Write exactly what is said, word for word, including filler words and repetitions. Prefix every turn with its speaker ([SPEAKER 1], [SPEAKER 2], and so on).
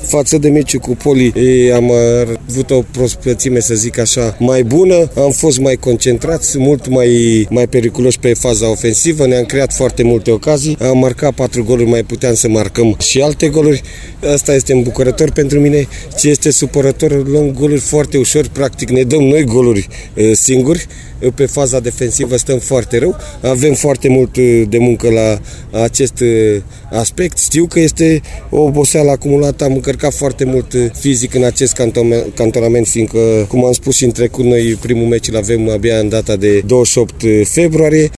[SPEAKER 1] Față de meciul cu Poli am avut o prospețime, să zic așa, mai bună, am fost mai concentrați, mult mai, mai periculoși pe faza ofensivă, ne-am creat foarte multe ocazii, am marcat patru goluri, mai puteam să marcăm și alte goluri. Asta este îmbucurător pentru mine. Ce este supărător, luăm goluri foarte ușor, practic ne dăm noi goluri singuri. Pe faza defensivă stăm foarte rău, avem foarte mult de muncă la acest aspect. Știu că este o oboseală acumulată, am încărcat foarte mult fizic în acest cantonament, fiindcă, cum am spus și în trecut, noi primul meci îl avem abia în data de douăzeci și opt februarie.